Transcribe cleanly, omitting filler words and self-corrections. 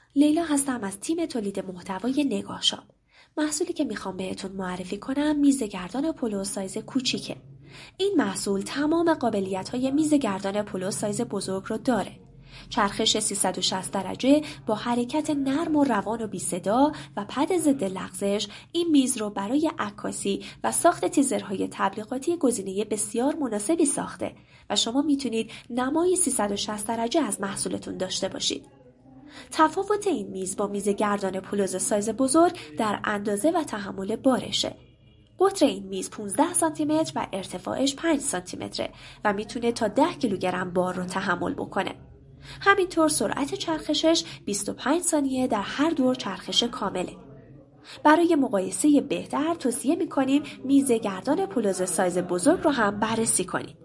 لیلا هستم از تیم تولید محتوای نگاه شاپ. محصولی که میخوام بهتون معرفی کنم میز گردان پلو سایز کوچیکه. این محصول تمام قابلیت‌های میز گردان پلو سایز بزرگ رو داره. چرخش 360 درجه با حرکت نرم و روان و بی صدا و پد ضد لغزش این میز رو برای عکاسی و ساخت تیزرهای تبلیغاتی گزینه بسیار مناسبی ساخته و شما میتونید نمای 360 درجه از محصولتون داشته باشید. تفاوت این میز با میز گردان پولوز سایز بزرگ در اندازه و تحمل بارشه. قطر این میز 15 سانتی متر و ارتفاعش 5 سانتی متره و میتونه تا 10 کیلوگرم بار رو تحمل بکنه. همینطور سرعت چرخشش 25 ثانیه در هر دور چرخش کامله. برای مقایسه بهتر توصیه میکنیم میز گردان پولوز سایز بزرگ رو هم بررسی کنید.